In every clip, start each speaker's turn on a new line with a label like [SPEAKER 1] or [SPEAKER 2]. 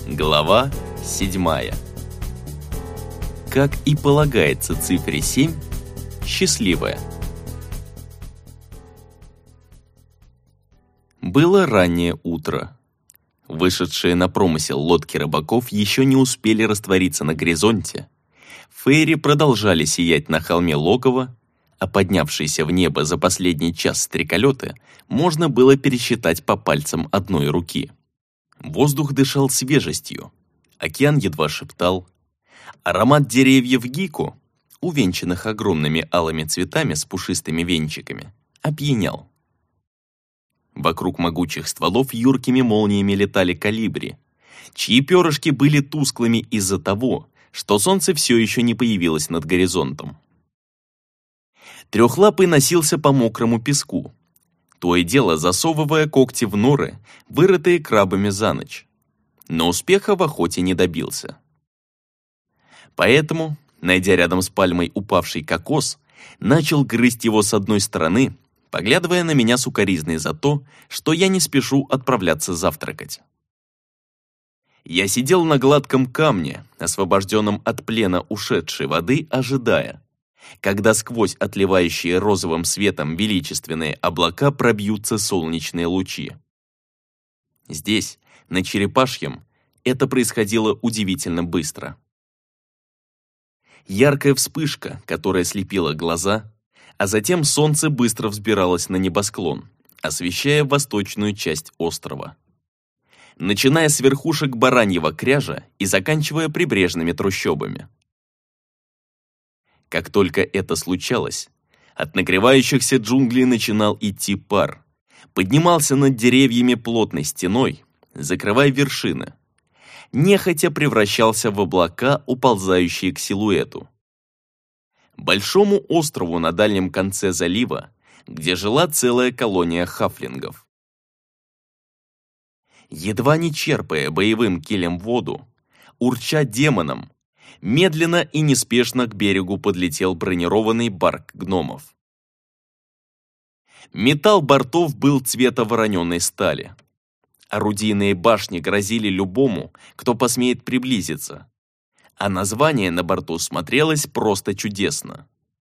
[SPEAKER 1] Глава 7. Как и полагается цифре 7, счастливая. Было раннее утро. Вышедшие на промысел лодки рыбаков еще не успели раствориться на горизонте. Фейри продолжали сиять на холме логово, а поднявшиеся в небо за последний час стреколеты можно было пересчитать по пальцам одной руки. Воздух дышал свежестью, океан едва шептал. Аромат деревьев гику, увенчанных огромными алыми цветами с пушистыми венчиками, опьянял. Вокруг могучих стволов юркими молниями летали колибри, чьи перышки были тусклыми из-за того, что солнце все еще не появилось над горизонтом. Трехлапый носился по мокрому песку, то и дело засовывая когти в норы, вырытые крабами за ночь. Но успеха в охоте не добился. Поэтому, найдя рядом с пальмой упавший кокос, начал грызть его с одной стороны, поглядывая на меня с укоризной за то, что я не спешу отправляться завтракать. Я сидел на гладком камне, освобожденном от плена ушедшей воды, ожидая, когда сквозь отливающие розовым светом величественные облака пробьются солнечные лучи. Здесь, на Черепашьем, это происходило удивительно быстро. Яркая вспышка, которая слепила глаза, а затем солнце быстро взбиралось на небосклон, освещая восточную часть острова. Начиная с верхушек Бараньего кряжа и заканчивая прибрежными трущобами. Как только это случалось, от нагревающихся джунглей начинал идти пар, поднимался над деревьями плотной стеной, закрывая вершины, нехотя превращался в облака, уползающие к силуэту. Большому острову на дальнем конце залива, где жила целая колония хафлингов. Едва не черпая боевым килем воду, урча демоном, медленно и неспешно к берегу подлетел бронированный барк гномов. Металл бортов был цвета вороненой стали. Орудийные башни грозили любому, кто посмеет приблизиться, а название на борту смотрелось просто чудесно.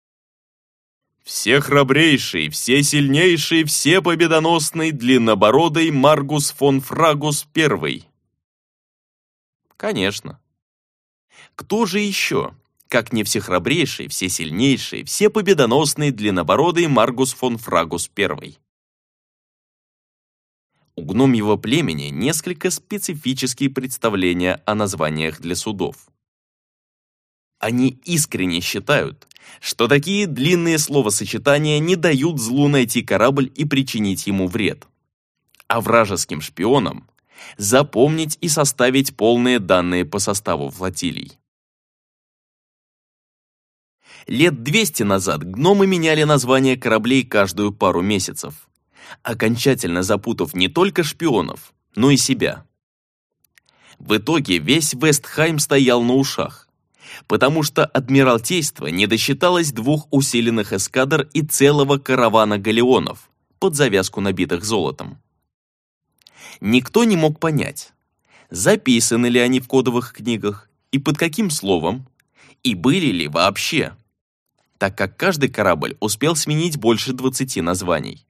[SPEAKER 1] «Все храбрейший, все сильнейший, все победоносный, длиннобородый Маргус фон Фрагус I». Конечно. Кто же еще, как не всехрабрейший, всесильнейший, всепобедоносный, длиннобородый Маргус фон Фрагус I? У гномьего племени несколько специфические представления о названиях для судов. Они искренне считают, что такие длинные словосочетания не дают злу найти корабль и причинить ему вред, а вражеским шпионам запомнить и составить полные данные по составу флотилий. Лет 200 назад гномы меняли названия кораблей каждую пару месяцев, окончательно запутав не только шпионов, но и себя. В итоге весь Вестхайм стоял на ушах, потому что Адмиралтейство не досчиталось 2 усиленных эскадр и целого каравана галеонов, под завязку набитых золотом. Никто не мог понять, записаны ли они в кодовых книгах и под каким словом, и были ли вообще, так как каждый корабль успел сменить больше 20 названий.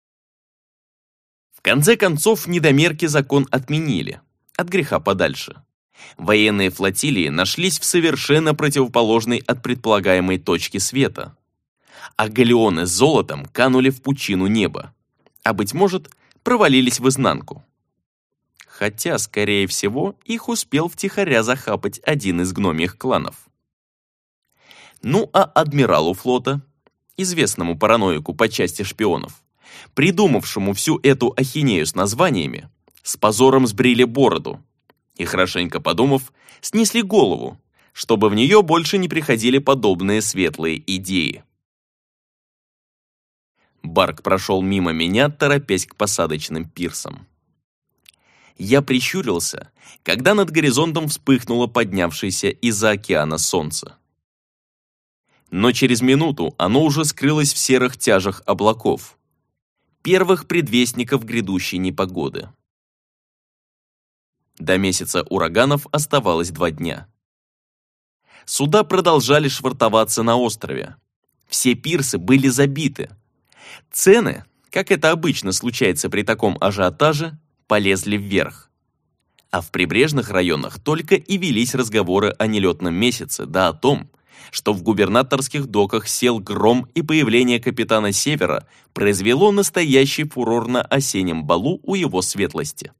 [SPEAKER 1] В конце концов, недомерки закон отменили, от греха подальше. Военные флотилии нашлись в совершенно противоположной от предполагаемой точки света, а галеоны с золотом канули в пучину неба, а, быть может, провалились в изнанку. Хотя, скорее всего, их успел втихаря захапать один из гномьих кланов. Ну а адмиралу флота, известному параноику по части шпионов, придумавшему всю эту ахинею с названиями, с позором сбрили бороду и, хорошенько подумав, снесли голову, чтобы в нее больше не приходили подобные светлые идеи. Барк прошел мимо меня, торопясь к посадочным пирсам. Я прищурился, когда над горизонтом вспыхнуло поднявшееся из-за океана солнце. Но через минуту оно уже скрылось в серых тяжах облаков, первых предвестников грядущей непогоды. До месяца ураганов оставалось 2 дня. Суда продолжали швартоваться на острове. Все пирсы были забиты. Цены, как это обычно случается при таком ажиотаже, полезли вверх. А в прибрежных районах только и велись разговоры о нелетном месяце, да о том, что в губернаторских доках сел гром, и появление капитана Севера произвело настоящий фурор на осеннем балу у его светлости.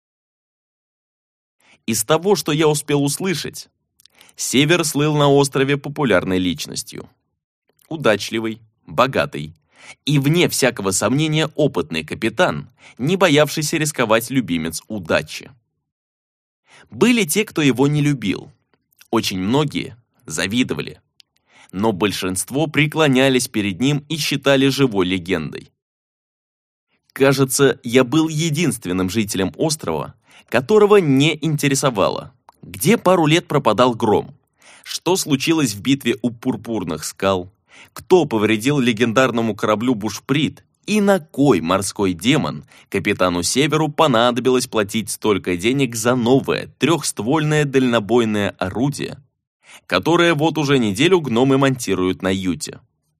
[SPEAKER 1] Из того, что я успел услышать, Север слыл на острове популярной личностью. Удачливый, богатый и, вне всякого сомнения, опытный капитан, не боявшийся рисковать любимец удачи. Были те, кто его не любил. Очень многие завидовали. Но большинство преклонялись перед ним и считали живой легендой. Кажется, я был единственным жителем острова, которого не интересовало, где пару лет пропадал гром, что случилось в битве у Пурпурных скал, кто повредил легендарному кораблю Бушприт и на кой морской демон капитану Северу понадобилось платить столько денег за новое трехствольное дальнобойное орудие, которое вот уже неделю гномы монтируют на юте.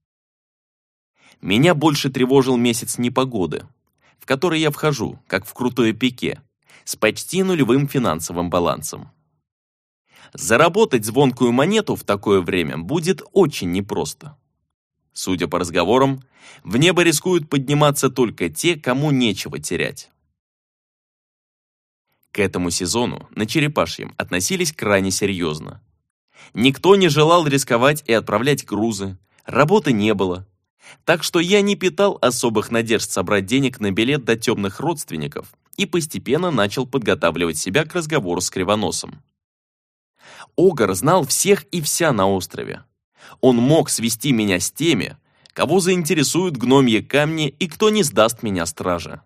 [SPEAKER 1] Меня больше тревожил месяц непогоды, в который я вхожу, как в крутое пике, с почти нулевым финансовым балансом. Заработать звонкую монету в такое время будет очень непросто. Судя по разговорам, в небо рискуют подниматься только те, кому нечего терять. К этому сезону на Черепашьем относились крайне серьезно. Никто не желал рисковать и отправлять грузы, работы не было. Так что я не питал особых надежд собрать денег на билет до темных родственников и постепенно начал подготавливать себя к разговору с Кривоносом. Огр знал всех и вся на острове. Он мог свести меня с теми, кого заинтересуют гномьи камни и кто не сдаст меня страже.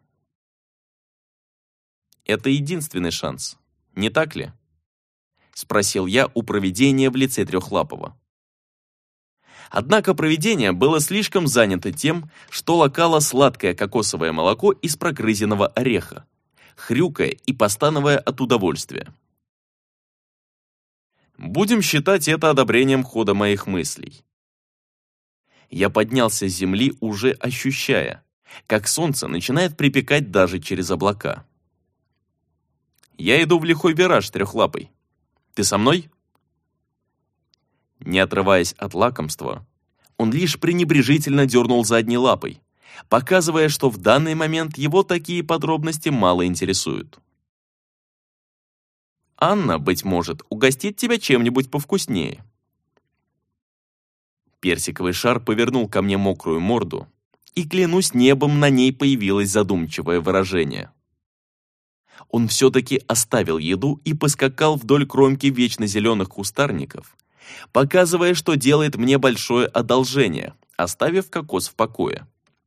[SPEAKER 1] Это единственный шанс, не так ли? Спросил я у провидения в лице Трехлапого. Однако провидение было слишком занято тем, что лакало сладкое кокосовое молоко из прогрызенного ореха, хрюкая и постановая от удовольствия. Будем считать это одобрением хода моих мыслей. Я поднялся с земли, уже ощущая, как солнце начинает припекать даже через облака. Я иду в лихой вираж, Трехлапый. Ты со мной? Не отрываясь от лакомства, он лишь пренебрежительно дернул задней лапой, показывая, что в данный момент его такие подробности мало интересуют. Анна, быть может, угостит тебя чем-нибудь повкуснее. Персиковый шар повернул ко мне мокрую морду, и, клянусь небом, на ней появилось задумчивое выражение. Он все-таки оставил еду и поскакал вдоль кромки вечно зеленых кустарников, показывая, что делает мне большое одолжение, оставив кокос в покое.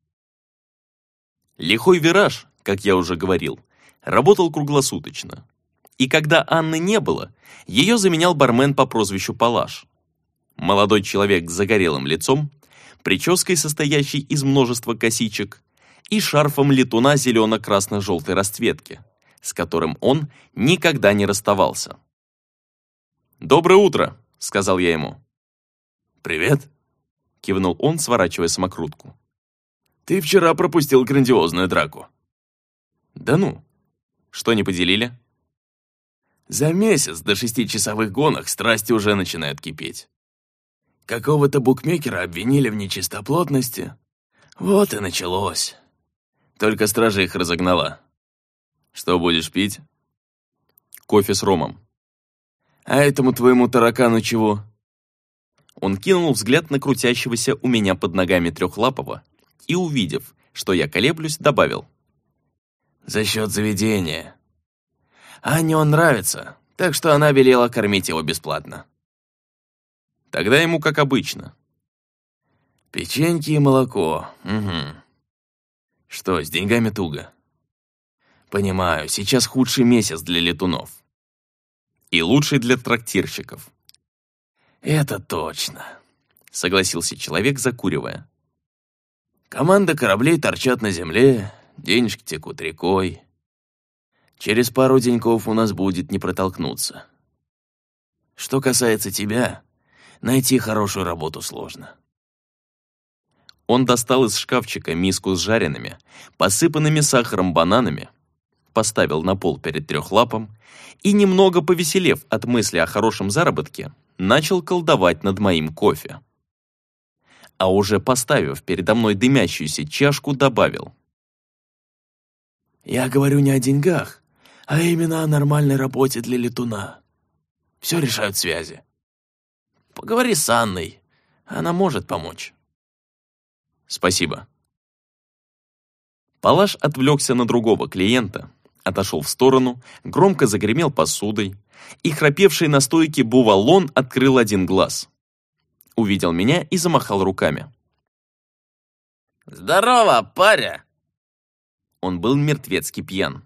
[SPEAKER 1] Лихой вираж, как я уже говорил, работал круглосуточно. И когда Анны не было, ее заменял бармен по прозвищу Палаш. Молодой человек с загорелым лицом, прической, состоящей из множества косичек, и шарфом летуна зелено-красно-желтой расцветки, с которым он никогда не расставался. «Доброе утро», — сказал я ему. «Привет», — кивнул он, сворачивая самокрутку. «Ты вчера пропустил грандиозную драку». «Да ну, что не поделили?» «За месяц до 6-часовых гонок страсти уже начинают кипеть. Какого-то букмекера обвинили в нечистоплотности. Вот и началось. Только стража их разогнала. Что будешь пить?» «Кофе с ромом». «А этому твоему таракану чего?» Он кинул взгляд на крутящегося у меня под ногами Трехлапого и, увидев, что я колеблюсь, добавил: «За счет заведения. Анне он нравится, так что она велела кормить его бесплатно». «Тогда ему как обычно». «Печеньки и молоко. Угу. Что, с деньгами туго?» «Понимаю, сейчас худший месяц для летунов». «И лучший для трактирщиков». «Это точно», — согласился человек, закуривая. «Команда кораблей торчат на земле, денежки текут рекой.
[SPEAKER 2] Через пару деньков у нас будет не протолкнуться. Что касается тебя, найти хорошую работу сложно».
[SPEAKER 1] Он достал из шкафчика миску с жареными, посыпанными сахаром бананами, поставил на пол перед трехлапом и, немного повеселев от мысли о хорошем заработке, начал колдовать над моим кофе. А уже поставив передо мной дымящуюся чашку, добавил:
[SPEAKER 2] «Я говорю не о деньгах, а именно о нормальной работе для летуна. Все решают связи. Поговори с Анной, она может помочь».
[SPEAKER 1] «Спасибо». Палаш отвлекся на другого клиента, отошел в сторону, громко загремел посудой, и храпевший на стойке Бувалон открыл один глаз. Увидел меня и замахал руками.
[SPEAKER 3] «Здорово, паря!»
[SPEAKER 1] Он был мертвецки пьян.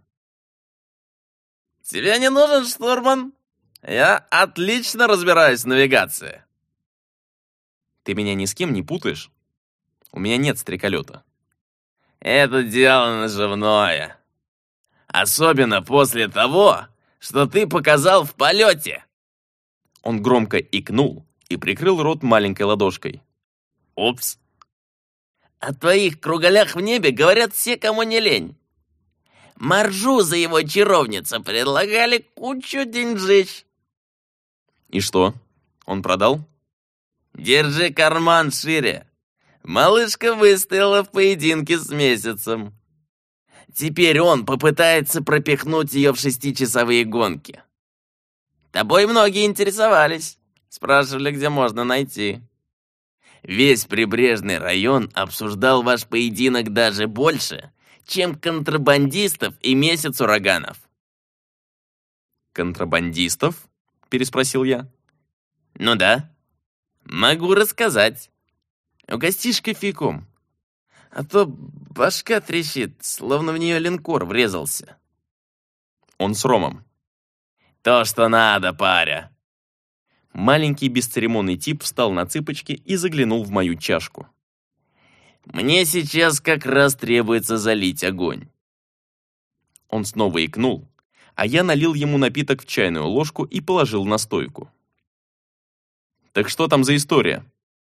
[SPEAKER 3] «Тебе не нужен штурман? Я отлично разбираюсь в навигации».
[SPEAKER 1] «Ты меня ни с кем не путаешь? У меня нет стреколета».
[SPEAKER 3] «Это дело наживное. Особенно после того, что ты показал в полете».
[SPEAKER 1] Он громко икнул и прикрыл рот маленькой ладошкой.
[SPEAKER 3] «Упс. О твоих кругалях в небе говорят все, кому не лень. Маржу за его чаровницу предлагали кучу деньжищ».
[SPEAKER 1] «И что, он продал?»
[SPEAKER 3] «Держи карман шире. Малышка выстояла в поединке с месяцем. Теперь он попытается пропихнуть ее в 6-часовые гонки. Тобой многие интересовались, спрашивали, где можно найти. Весь прибрежный район обсуждал ваш поединок даже больше, чем контрабандистов и месяц ураганов».
[SPEAKER 1] «Контрабандистов?» — переспросил я.
[SPEAKER 3] «Ну да. Могу рассказать. Угостишь кофейком? А то башка трещит, словно в нее линкор врезался».
[SPEAKER 1] «Он с ромом».
[SPEAKER 3] «То, что надо, паря».
[SPEAKER 1] Маленький бесцеремонный тип встал на цыпочки и заглянул в мою чашку.
[SPEAKER 3] «Мне сейчас как раз требуется залить огонь».
[SPEAKER 1] Он снова икнул, а я налил ему напиток в чайную ложку и положил на стойку. «Так что там за история?»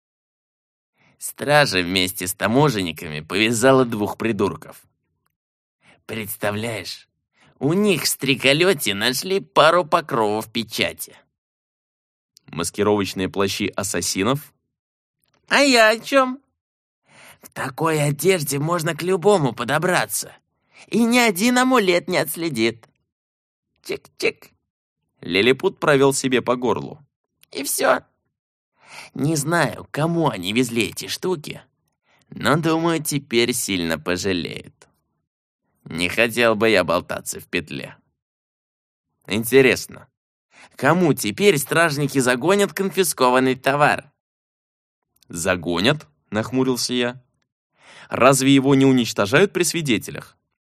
[SPEAKER 3] Стража вместе с таможенниками повязала 2 придурков. Представляешь, у них в стреколете нашли пару покровов печати.
[SPEAKER 1] Маскировочные плащи ассасинов?
[SPEAKER 3] А я о чем? В такой одежде можно к любому подобраться, и ни один амулет не отследит. Чик-чик.
[SPEAKER 1] Лилипут провел себе по горлу.
[SPEAKER 3] И все. Не знаю, кому они везли эти штуки, но, думаю, теперь сильно пожалеют. Не хотел бы я болтаться в петле. Интересно, кому теперь стражники загонят конфискованный товар?
[SPEAKER 1] «Загонят?» — нахмурился я. «Разве его не уничтожают при свидетелях?»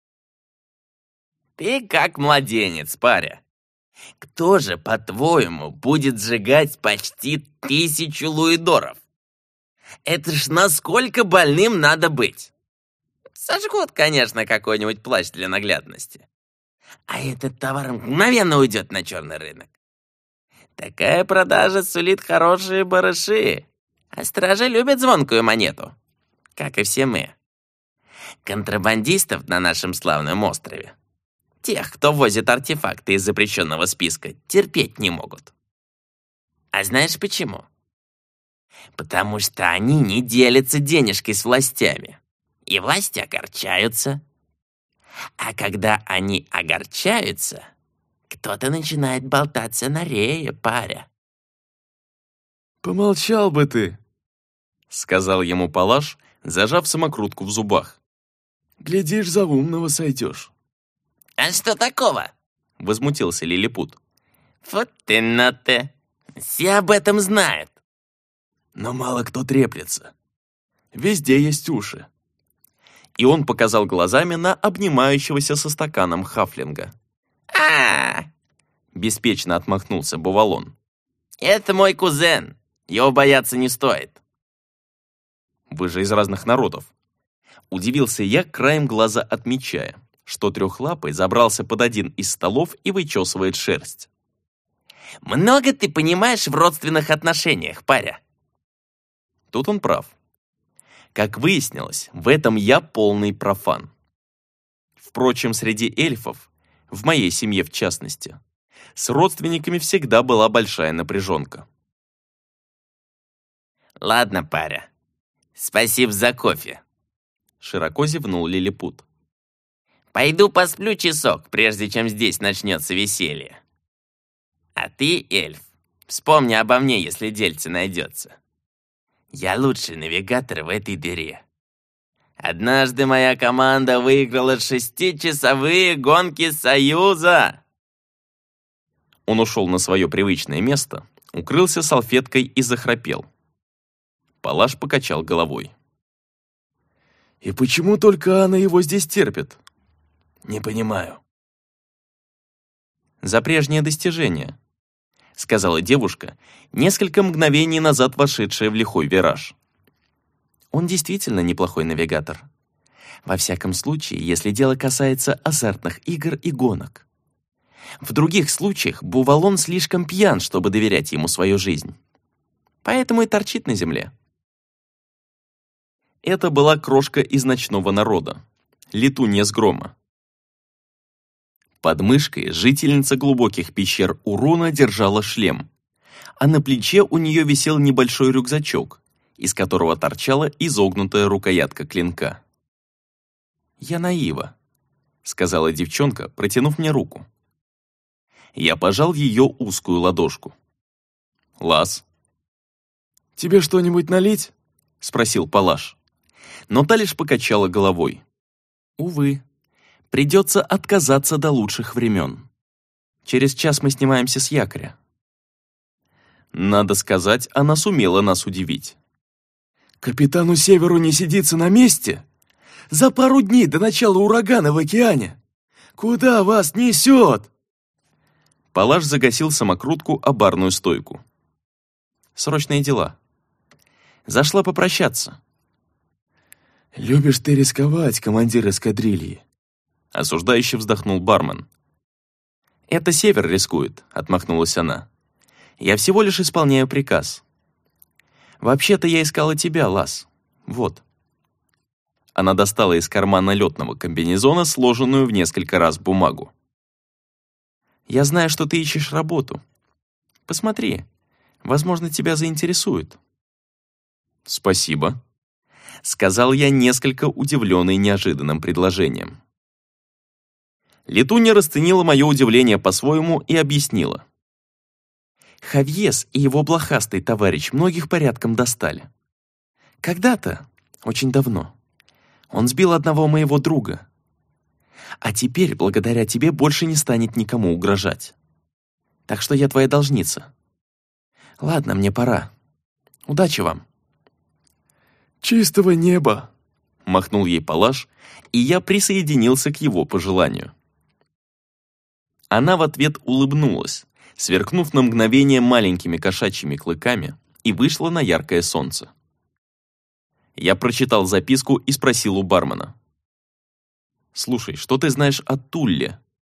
[SPEAKER 3] Ты как младенец, паря. Кто же, по-твоему, будет сжигать почти 1000 луидоров? Это ж насколько больным надо быть. Сожгут, конечно, какой-нибудь плащ для наглядности. А этот товар мгновенно уйдет на черный рынок. Такая продажа сулит хорошие барыши. А стражи любят звонкую монету, как и все мы. Контрабандистов на нашем славном острове, тех, кто возит артефакты из запрещенного списка, терпеть не могут. А знаешь почему? Потому что они не делятся денежкой с властями. И власти огорчаются. А когда они огорчаются, кто-то начинает болтаться на рее, паря.
[SPEAKER 2] «Помолчал бы ты»,
[SPEAKER 1] — сказал ему Палаш, зажав самокрутку в зубах.
[SPEAKER 2] «Глядишь, за умного сойдешь».
[SPEAKER 3] «А что такого?»
[SPEAKER 1] — возмутился Лилипут.
[SPEAKER 3] «Вот ты на ты! Все об этом знают!»
[SPEAKER 2] «Но мало кто треплется. Везде есть уши».
[SPEAKER 1] И он показал глазами на обнимающегося со стаканом хафлинга.
[SPEAKER 3] «А,
[SPEAKER 1] Беспечно отмахнулся Бувалон.
[SPEAKER 3] это мой кузен. Его бояться не стоит».
[SPEAKER 1] «Вы же из разных народов». Удивился я, краем глаза отмечая, что трехлапый забрался под один из столов и вычесывает шерсть.
[SPEAKER 3] «Много ты понимаешь в родственных отношениях, паря?»
[SPEAKER 1] Тут он прав. Как выяснилось, в этом я полный профан. Впрочем, среди эльфов, в моей семье в частности, с родственниками всегда была большая напряженка.
[SPEAKER 3] «Ладно, паря. Спасибо за кофе».
[SPEAKER 1] Широко зевнул лилипут.
[SPEAKER 3] «Пойду посплю часок, прежде чем здесь начнется веселье. А ты, эльф, вспомни обо мне, если дельце найдется. Я лучший навигатор в этой дыре. Однажды моя команда выиграла 6-часовые гонки Союза».
[SPEAKER 1] Он ушел на свое привычное место, укрылся салфеткой и захрапел. Палаш покачал головой.
[SPEAKER 2] И почему только Анна его здесь терпит? Не понимаю.
[SPEAKER 1] «За прежнее достижение», — сказала девушка, несколько мгновений назад вошедшая в лихой вираж. «Он действительно неплохой навигатор. Во всяком случае, если дело касается азартных игр и гонок. В других случаях Бувалон слишком пьян, чтобы доверять ему свою жизнь. Поэтому и торчит на земле». Это была крошка из ночного народа, летунья с грома. Под мышкой жительница глубоких пещер Уруна держала шлем, а на плече у нее висел небольшой рюкзачок, из которого торчала изогнутая рукоятка клинка. «Я Наива», — сказала девчонка, протянув мне руку. Я пожал ее узкую ладошку. «Лас».
[SPEAKER 2] «Тебе что-нибудь налить?»
[SPEAKER 1] — спросил Палаш. Но та лишь покачала головой. «Увы, придется отказаться до лучших времен. Через час мы снимаемся с якоря». Надо сказать, она сумела нас удивить.
[SPEAKER 2] «Капитану Северу не сидится на месте? За пару дней до начала урагана в океане? Куда вас несет?»
[SPEAKER 1] Палаш загасил самокрутку о барную стойку. «Срочные дела. Зашла попрощаться».
[SPEAKER 2] «Любишь ты рисковать, командир эскадрильи»,
[SPEAKER 1] — осуждающе вздохнул бармен. «Это Север рискует», — отмахнулась она. «Я всего лишь исполняю приказ. Вообще-то я искала тебя, Лас. Вот». Она достала из кармана летного комбинезона сложенную в несколько раз бумагу. «Я знаю, что ты ищешь работу. Посмотри, возможно, тебя заинтересует». «Спасибо», — сказал я, несколько удивленный неожиданным предложением. Летунья расценила мое удивление по-своему и объяснила. «Хавьес и его блохастый товарищ многих порядком достали. Когда-то, очень давно, он сбил одного моего друга. А теперь, благодаря тебе, больше не станет никому угрожать. Так что я твоя должница. Ладно, мне пора. Удачи вам».
[SPEAKER 2] «Чистого неба!»
[SPEAKER 1] — махнул ей Палаш, и я присоединился к его пожеланию. Она в ответ улыбнулась, сверкнув на мгновение маленькими кошачьими клыками, и вышла на яркое солнце. Я прочитал записку и спросил у бармена. «Слушай, что ты знаешь о Тулле?»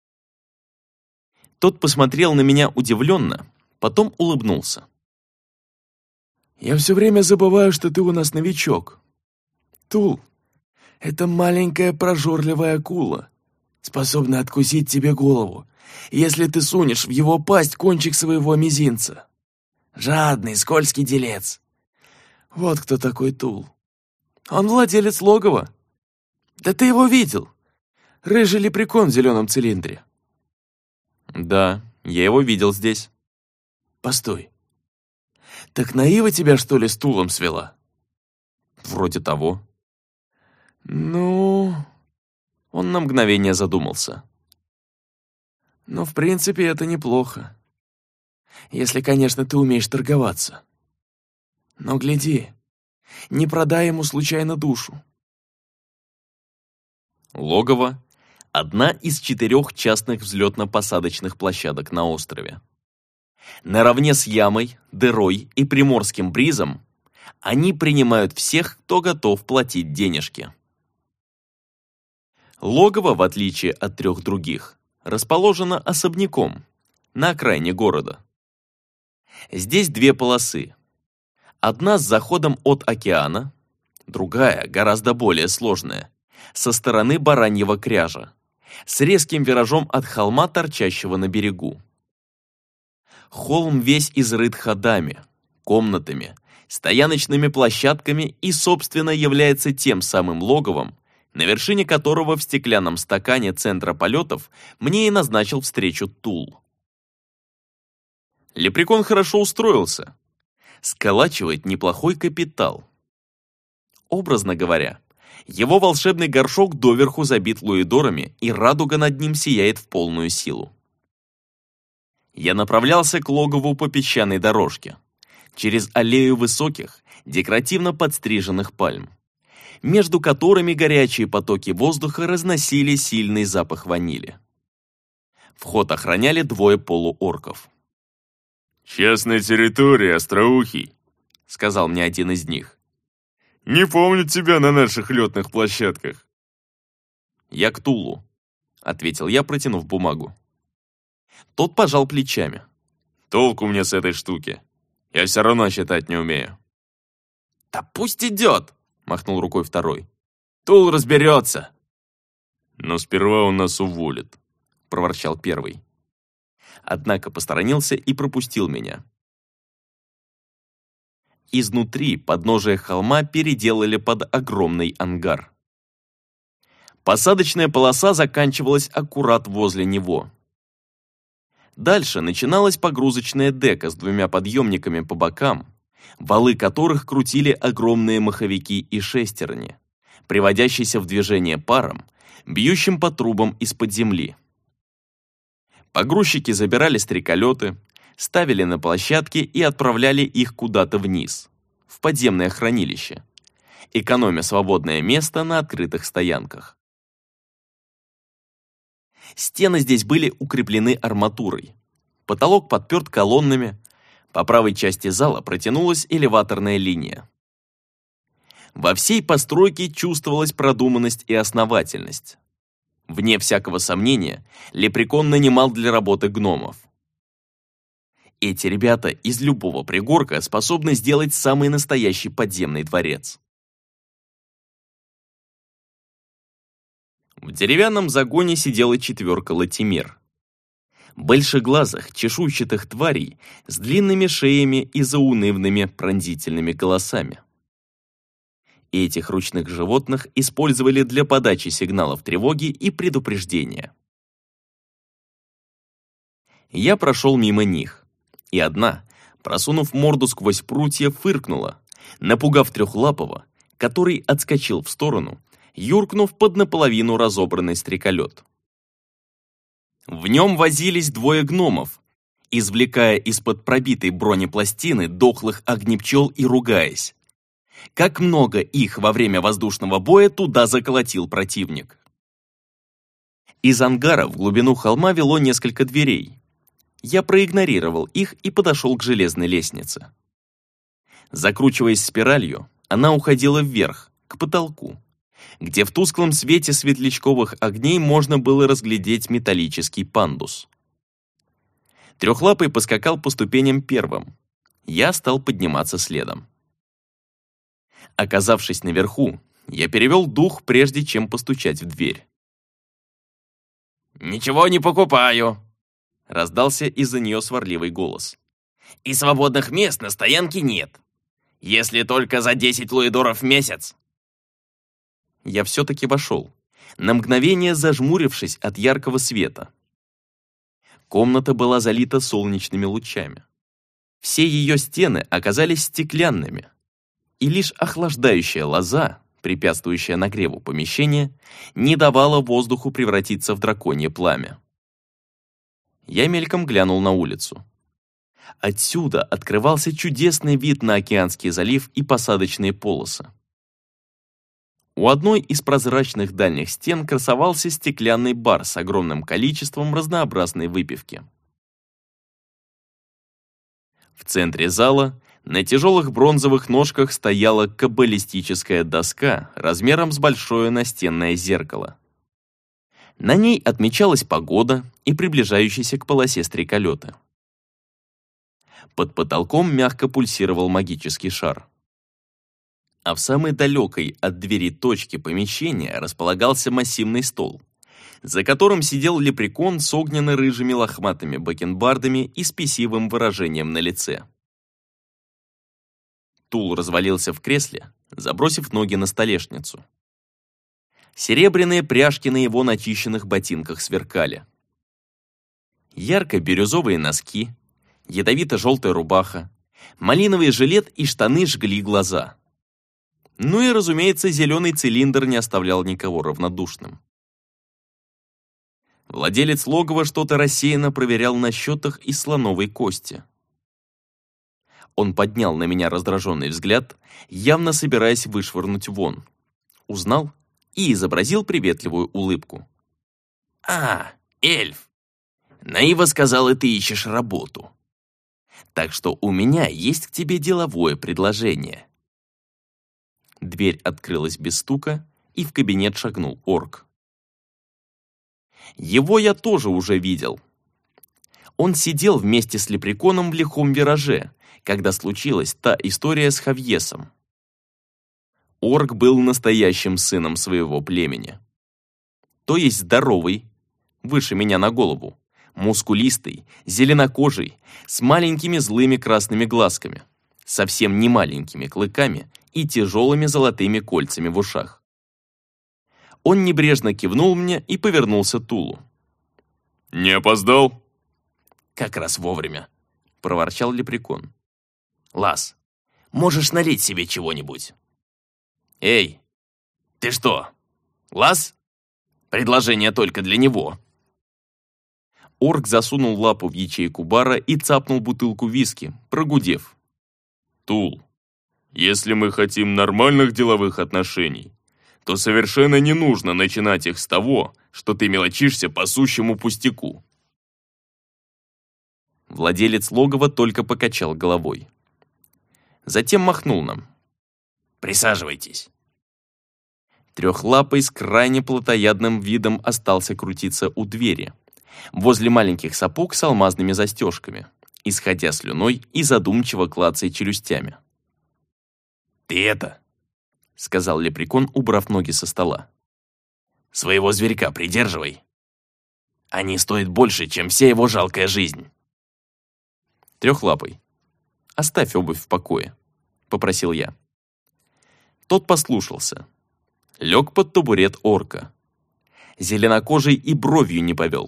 [SPEAKER 1] Тот посмотрел на меня удивленно, потом улыбнулся.
[SPEAKER 2] «Я все время забываю, что ты у нас новичок. Тул — это маленькая прожорливая акула, способная откусить тебе голову, если ты сунешь в его пасть кончик своего мизинца. Жадный, скользкий делец. Вот кто такой Тул. Он владелец логова. Да ты его видел. Рыжий лепрекон в зеленом цилиндре».
[SPEAKER 1] «Да, я его видел здесь».
[SPEAKER 2] «Постой. Так Наива тебя, что ли, с Тулом свела?»
[SPEAKER 1] «Вроде того».
[SPEAKER 2] «Ну...»
[SPEAKER 1] Он на мгновение задумался.
[SPEAKER 2] «Ну, в принципе, это неплохо. Если, конечно, ты умеешь торговаться. Но гляди, не продай ему случайно душу».
[SPEAKER 1] Логово — одна из 4 частных взлетно-посадочных площадок на острове. Наравне с Ямой, Дырой и Приморским бризом они принимают всех, кто готов платить денежки. Логово, в отличие от 3 других, расположено особняком, на окраине города. Здесь 2 полосы. Одна с заходом от океана, другая, гораздо более сложная, со стороны Бараньего кряжа, с резким виражом от холма, торчащего на берегу. Холм весь изрыт ходами, комнатами, стояночными площадками и, собственно, является тем самым логовом, на вершине которого в стеклянном стакане центра полетов мне и назначил встречу Тул. Лепрекон хорошо устроился. Сколачивает неплохой капитал. Образно говоря, его волшебный горшок доверху забит луидорами, и радуга над ним сияет в полную силу. Я направлялся к логову по песчаной дорожке, через аллею высоких, декоративно подстриженных пальм, между которыми горячие потоки воздуха разносили сильный запах ванили. Вход охраняли 2 полуорков.
[SPEAKER 2] «Частная территория, остроухий»,
[SPEAKER 1] — сказал мне один из них.
[SPEAKER 2] «Не помню тебя на наших летных площадках».
[SPEAKER 1] «Я к Тулу», — ответил я, протянув бумагу. Тот пожал плечами.
[SPEAKER 2] «Толку мне с этой штуки. Я все равно считать не умею».
[SPEAKER 1] «Да пусть идет!» — махнул рукой второй.
[SPEAKER 2] «Тул разберется». «Но сперва он нас уволит», — проворчал первый.
[SPEAKER 1] Однако посторонился и пропустил меня. Изнутри подножие холма переделали под огромный ангар. Посадочная полоса заканчивалась аккурат возле него. Дальше начиналась погрузочная дека с 2 подъемниками по бокам, валы которых крутили огромные маховики и шестерни, приводящиеся в движение паром, бьющим по трубам из-под земли. Погрузчики забирали стреколеты, ставили на площадки и отправляли их куда-то вниз, в подземное хранилище, экономя свободное место на открытых стоянках. Стены здесь были укреплены арматурой, потолок подперт колоннами, по правой части зала протянулась элеваторная линия. Во всей постройке чувствовалась продуманность и основательность. Вне всякого сомнения, Лепрекон нанимал для работы гномов. Эти ребята из любого пригорка способны сделать самый настоящий подземный дворец. В деревянном загоне сидела 4 латимер. Большеглазых, чешуйчатых тварей с длинными шеями и заунывными пронзительными голосами. Этих ручных животных использовали для подачи сигналов тревоги и предупреждения. Я прошел мимо них, и одна, просунув морду сквозь прутья, фыркнула, напугав трехлапого, который отскочил в сторону, юркнув под наполовину разобранный стреколет. В нем возились 2 гномов, извлекая из-под пробитой бронепластины дохлых огнепчел и ругаясь. Как много их во время воздушного боя туда заколотил противник. Из ангара в глубину холма вело несколько дверей. Я проигнорировал их и подошел к железной лестнице. Закручиваясь спиралью, она уходила вверх, к потолку, где в тусклом свете светлячковых огней можно было разглядеть металлический пандус. Трехлапый поскакал по ступеням первым. Я стал подниматься следом. Оказавшись наверху, я перевел дух, прежде чем постучать в дверь.
[SPEAKER 3] «Ничего не покупаю»,
[SPEAKER 1] — раздался из-за нее сварливый голос.
[SPEAKER 3] «И свободных мест на стоянке нет. Если только за 10 луидоров в месяц».
[SPEAKER 1] Я все-таки вошел, на мгновение зажмурившись от яркого света. Комната была залита солнечными лучами. Все ее стены оказались стеклянными, и лишь охлаждающая лоза, препятствующая нагреву помещения, не давала воздуху превратиться в драконье пламя. Я мельком глянул на улицу. Отсюда открывался чудесный вид на океанский залив и посадочные полосы. У одной из прозрачных дальних стен красовался стеклянный бар с огромным количеством разнообразной выпивки. В центре зала на тяжелых бронзовых ножках стояла каббалистическая доска размером с большое настенное зеркало. На ней отмечалась погода и приближающаяся к полосе стреколеты. Под потолком мягко пульсировал магический шар. А в самой далекой от двери точке помещения располагался массивный стол, за которым сидел лепрекон с огненно-рыжими лохматыми бакенбардами и спесивым выражением на лице. Тул развалился в кресле, забросив ноги на столешницу. Серебряные пряжки на его начищенных ботинках сверкали. Ярко-бирюзовые носки, ядовито-желтая рубаха, малиновый жилет и штаны жгли глаза. Ну и, разумеется, зеленый цилиндр не оставлял никого равнодушным. Владелец логова что-то рассеянно проверял на счетах из слоновой кости. Он поднял на меня раздраженный взгляд, явно собираясь вышвырнуть вон. Узнал и изобразил приветливую улыбку.
[SPEAKER 3] «А, эльф! Наива сказала, ты ищешь работу. Так что у меня есть к тебе деловое предложение».
[SPEAKER 1] Дверь открылась без стука, и в кабинет шагнул орк. Его я тоже уже видел. Он сидел вместе с лепреконом в лихом вираже, когда случилась та история с Хавьесом. Орк был настоящим сыном своего племени. То есть здоровый, выше меня на голову, мускулистый, зеленокожий, с маленькими злыми красными глазками, совсем не маленькими клыками и тяжелыми золотыми кольцами в ушах. Он небрежно кивнул мне и повернулся к Тулу.
[SPEAKER 2] «Не опоздал?»
[SPEAKER 3] «Как раз вовремя», — проворчал лепрекон. «Лас, можешь налить себе чего-нибудь?» «Эй, ты что, Лас? Предложение только для него».
[SPEAKER 1] Орк засунул лапу в ячейку бара и цапнул бутылку виски, прогудев.
[SPEAKER 2] «Тул, если мы хотим нормальных деловых отношений, то совершенно не нужно начинать их с того, что ты мелочишься по сущему пустяку».
[SPEAKER 1] Владелец логова только покачал головой. Затем махнул нам.
[SPEAKER 3] «Присаживайтесь».
[SPEAKER 1] Трехлапый с крайне плотоядным видом остался крутиться у двери, возле маленьких сапог с алмазными застежками, исходя слюной и задумчиво клацая челюстями.
[SPEAKER 3] «Ты это», —
[SPEAKER 1] сказал лепрекон, убрав ноги со стола,
[SPEAKER 3] «своего зверька придерживай. Они стоят больше, чем вся его жалкая жизнь».
[SPEAKER 1] «Трехлапый, оставь обувь в покое», — попросил я. Тот послушался. Лег под табурет орка. Зеленокожий и бровью не повел.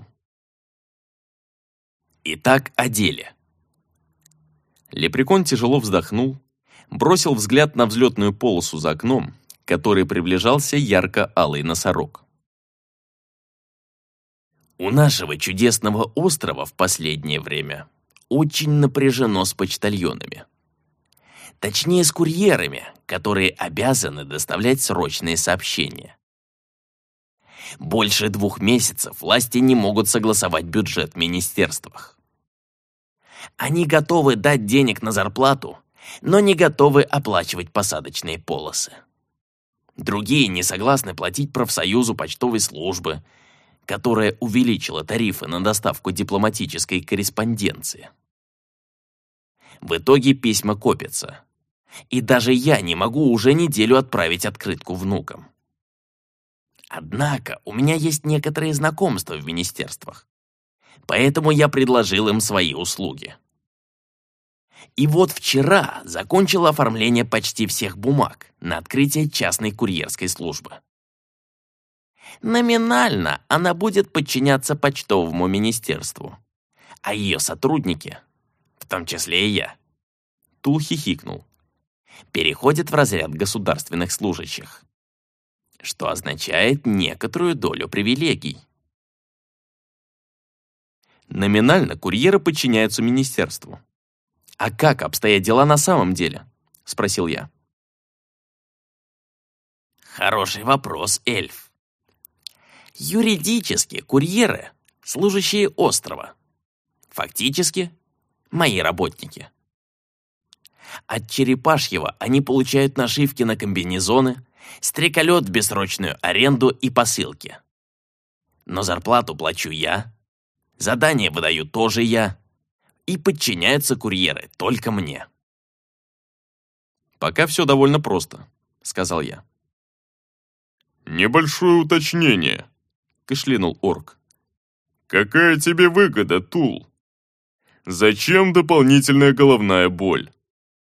[SPEAKER 3] «Итак, о деле».
[SPEAKER 1] Лепрекон тяжело вздохнул, бросил взгляд на взлетную полосу за окном, к которой приближался ярко-алый носорог.
[SPEAKER 3] «У нашего чудесного острова в последнее время очень напряжено с почтальонами. Точнее, с курьерами, которые обязаны доставлять срочные сообщения. Больше 2 месяцев власти не могут согласовать бюджет в министерствах. Они готовы дать денег на зарплату, но не готовы оплачивать посадочные полосы. Другие не согласны платить профсоюзу почтовой службы, которая увеличила тарифы на доставку дипломатической корреспонденции. В итоге письма копятся, и даже я не могу уже неделю отправить открытку внукам. Однако у меня есть некоторые знакомства в министерствах, поэтому я предложил им свои услуги. И вот вчера закончил оформление почти всех бумаг на открытие частной курьерской службы. Номинально она будет подчиняться почтовому министерству, а ее сотрудники, в том числе и я,
[SPEAKER 1] Тул хихикнул,
[SPEAKER 3] переходят в разряд государственных служащих, что означает некоторую долю привилегий.
[SPEAKER 1] Номинально курьеры подчиняются министерству. А как обстоят дела на самом деле? Спросил я.
[SPEAKER 3] Хороший вопрос, эльф. Юридически курьеры — служащие острова. Фактически — мои работники. От Черепашьего они получают нашивки на комбинезоны, стреколет в бессрочную аренду и посылки. Но зарплату плачу я, задания выдаю тоже я, и подчиняются курьеры только мне.
[SPEAKER 1] «Пока все довольно просто», — сказал я.
[SPEAKER 2] «Небольшое уточнение», — кашлянул орк. «Какая тебе выгода, Тул? Зачем дополнительная головная боль?»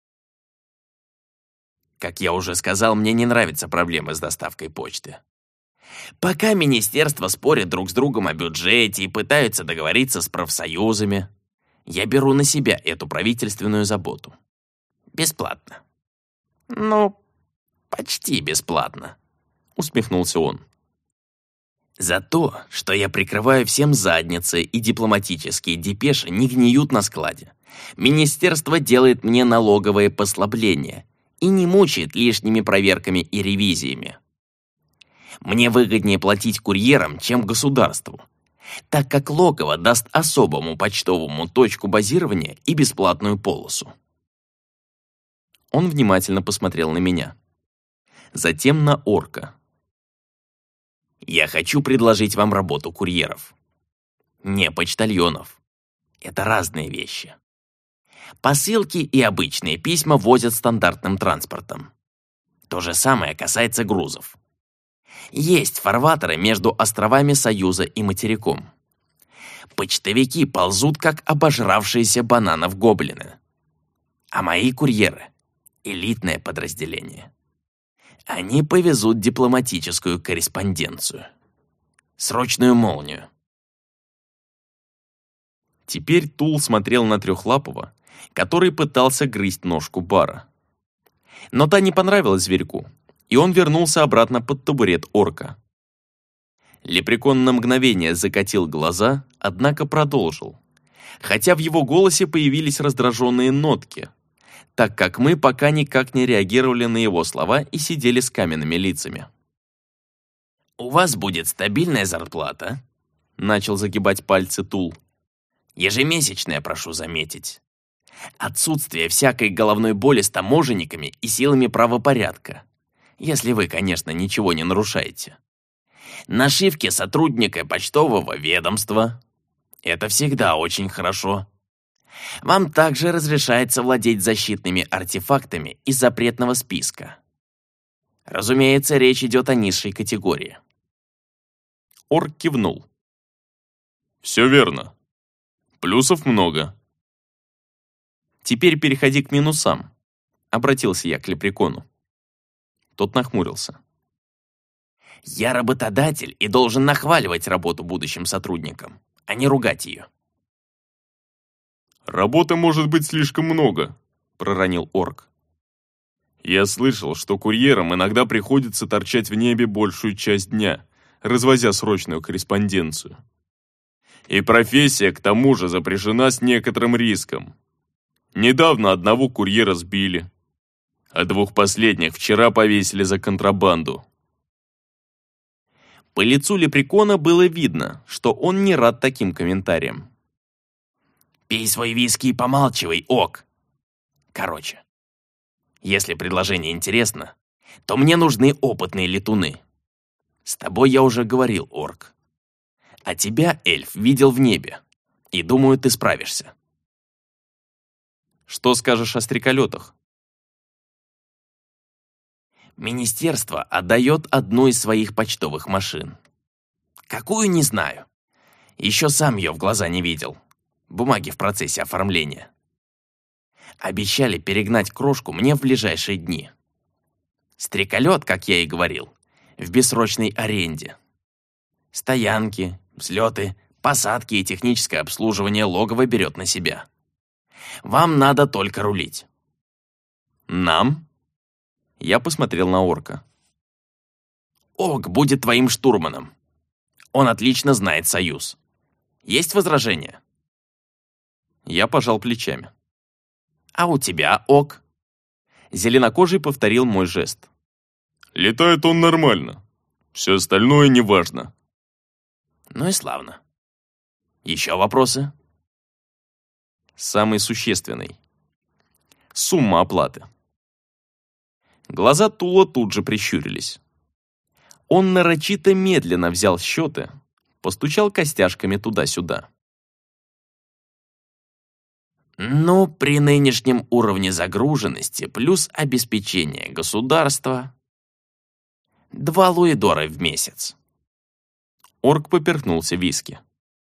[SPEAKER 3] Как я уже сказал, мне не нравятся проблемы с доставкой почты. Пока министерства спорят друг с другом о бюджете и пытаются договориться с профсоюзами, я беру на себя эту правительственную заботу. Бесплатно. Ну, почти бесплатно, усмехнулся он. За то, что я прикрываю всем задницы и дипломатические депеши не гниют на складе, министерство делает мне налоговое послабление и не мучает лишними проверками и ревизиями. Мне выгоднее платить курьерам, чем государству, так как логово даст особому почтовому точку базирования и бесплатную полосу.
[SPEAKER 1] Он внимательно посмотрел на меня. Затем на орка.
[SPEAKER 3] Я хочу предложить вам работу курьеров. Не почтальонов. Это разные вещи. Посылки и обычные письма возят стандартным транспортом. То же самое касается грузов. Есть фарватеры между островами Союза и материком. Почтовики ползут, как обожравшиеся бананов гоблины. А мои курьеры — элитное подразделение. Они повезут дипломатическую корреспонденцию. Срочную молнию.
[SPEAKER 1] Теперь Тул смотрел на Трехлапого, который пытался грызть ножку бара. Но та не понравилась зверьку, и он вернулся обратно под табурет орка. Лепрекон на мгновение закатил глаза, однако продолжил, хотя в его голосе появились раздраженные нотки, так как мы пока никак не реагировали на его слова и сидели с каменными лицами.
[SPEAKER 3] «У вас будет стабильная зарплата», — начал загибать пальцы Тул. «Ежемесячная, прошу заметить. Отсутствие всякой головной боли с таможенниками и силами правопорядка, если вы, конечно, ничего не нарушаете. Нашивки сотрудника почтового ведомства. Это всегда очень хорошо. Вам также разрешается владеть защитными артефактами из запретного списка. Разумеется, речь идет о низшей категории».
[SPEAKER 1] Орк кивнул.
[SPEAKER 2] «Все верно. Плюсов много».
[SPEAKER 1] «Теперь переходи к минусам», — обратился я к Лепрекону. Тот нахмурился.
[SPEAKER 3] «Я работодатель и должен нахваливать работу будущим сотрудникам, а не ругать ее».
[SPEAKER 2] «Работы может быть слишком много», — проронил орк. «Я слышал, что курьерам иногда приходится торчать в небе большую часть дня, развозя срочную корреспонденцию. И профессия, к тому же, запряжена с некоторым риском. Недавно одного курьера сбили, а двух последних вчера повесили за контрабанду».
[SPEAKER 1] По лицу Лепрекона было видно, что он не рад таким комментариям.
[SPEAKER 3] «Пей свой виски и помалчивай, ок. Короче, если предложение интересно, то мне нужны опытные летуны. С тобой я уже говорил, орк. А тебя, эльф, видел в небе, и думаю, ты справишься».
[SPEAKER 1] «Что скажешь о стреколетах?»
[SPEAKER 3] Министерство отдает одну из своих почтовых машин. Какую, не знаю. Еще сам ее в глаза не видел. Бумаги в процессе оформления. Обещали перегнать крошку мне в ближайшие дни. Стреколет, как я и говорил, в бессрочной аренде. Стоянки, взлеты, посадки и техническое обслуживание логово берет на себя. Вам надо только рулить».
[SPEAKER 1] «Нам?» Я посмотрел на орка.
[SPEAKER 3] «Ог будет твоим штурманом. Он отлично знает Союз. Есть возражения?»
[SPEAKER 1] Я пожал плечами.
[SPEAKER 3] «А у тебя, Ог?»
[SPEAKER 1] Зеленокожий повторил мой жест.
[SPEAKER 2] «Летает он нормально. Все остальное неважно».
[SPEAKER 3] «Ну и славно. Еще вопросы?»
[SPEAKER 1] Самый существенный. Сумма оплаты. Глаза Тула тут же прищурились. Он нарочито медленно взял счеты, постучал костяшками туда-сюда.
[SPEAKER 3] Ну, при нынешнем уровне загруженности плюс обеспечение государства 2 луидора в месяц.
[SPEAKER 1] Орк поперхнулся виски.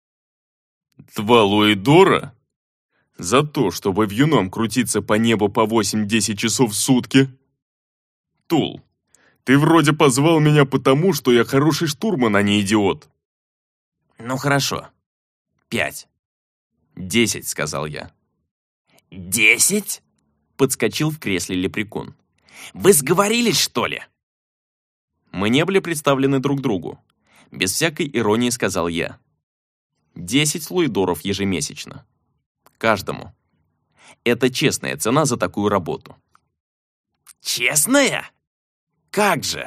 [SPEAKER 2] 2 луидора? За то, чтобы вьюном крутиться по небу по 8-10 часов в сутки? Тул, ты вроде позвал меня потому, что я хороший штурман, а не идиот.
[SPEAKER 3] Ну хорошо. 5.
[SPEAKER 1] 10, сказал я.
[SPEAKER 3] 10?
[SPEAKER 1] Подскочил в кресле лепрекон.
[SPEAKER 3] Вы сговорились, что ли?
[SPEAKER 1] Мы не были представлены друг другу. Без всякой иронии сказал я. 10 луидоров ежемесячно. Каждому. Это честная цена за такую работу.
[SPEAKER 3] Честная? Как же?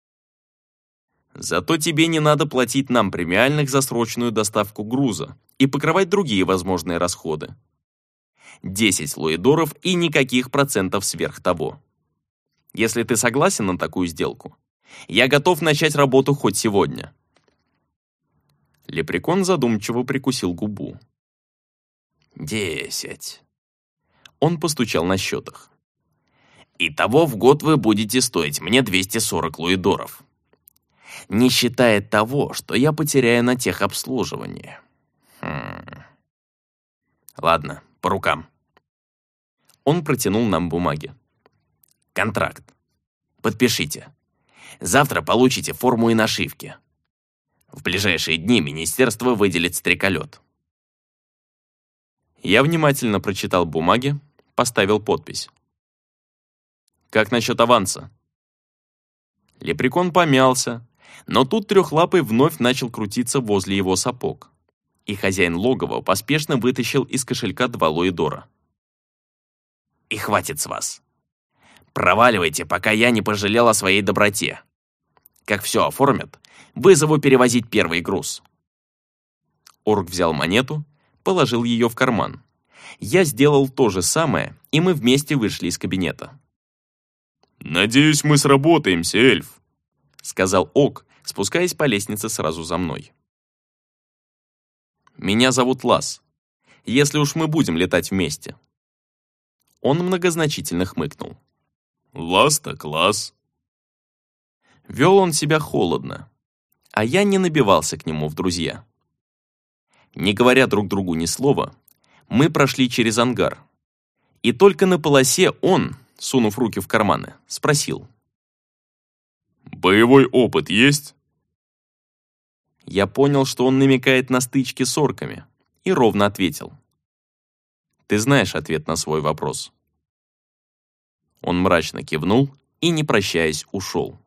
[SPEAKER 1] Зато тебе не надо платить нам премиальных за срочную доставку груза и покрывать другие возможные расходы. 10 луидоров и никаких процентов сверх того. Если ты согласен на такую сделку, я готов начать работу хоть сегодня. Лепрекон задумчиво прикусил губу.
[SPEAKER 3] 10.
[SPEAKER 1] Он постучал на счетах.
[SPEAKER 3] Итого в год вы будете стоить мне 240 луидоров. Не считая того, что я потеряю на техобслуживании. Ладно, по рукам.
[SPEAKER 1] Он протянул нам бумаги.
[SPEAKER 3] Контракт. Подпишите. Завтра получите форму и нашивки. В ближайшие дни министерство выделит стреколет.
[SPEAKER 1] Я внимательно прочитал бумаги, поставил подпись. Как насчет аванса? Лепрекон помялся, но тут трехлапый вновь начал крутиться возле его сапог, и хозяин логова поспешно вытащил из кошелька 2 луидора.
[SPEAKER 3] И хватит с вас. Проваливайте, пока я не пожалел о своей доброте. Как все оформят, вызову перевозить первый груз.
[SPEAKER 1] Орк взял монету, положил ее в карман. Я сделал то же самое, и мы вместе вышли из кабинета.
[SPEAKER 2] «Надеюсь, мы сработаемся, эльф»,
[SPEAKER 1] — сказал Ок, спускаясь по лестнице сразу за мной. «Меня зовут Лас, если уж мы будем летать вместе». Он многозначительно хмыкнул.
[SPEAKER 2] «Лас так лас».
[SPEAKER 1] Вел он себя холодно, а я не набивался к нему в друзья. Не говоря друг другу ни слова, мы прошли через ангар. И только на полосе он, сунув руки в карманы, спросил.
[SPEAKER 2] «Боевой опыт есть?»
[SPEAKER 1] Я понял, что он намекает на стычки с орками, и ровно ответил. «Ты знаешь ответ на свой вопрос». Он мрачно кивнул и, не прощаясь, ушел.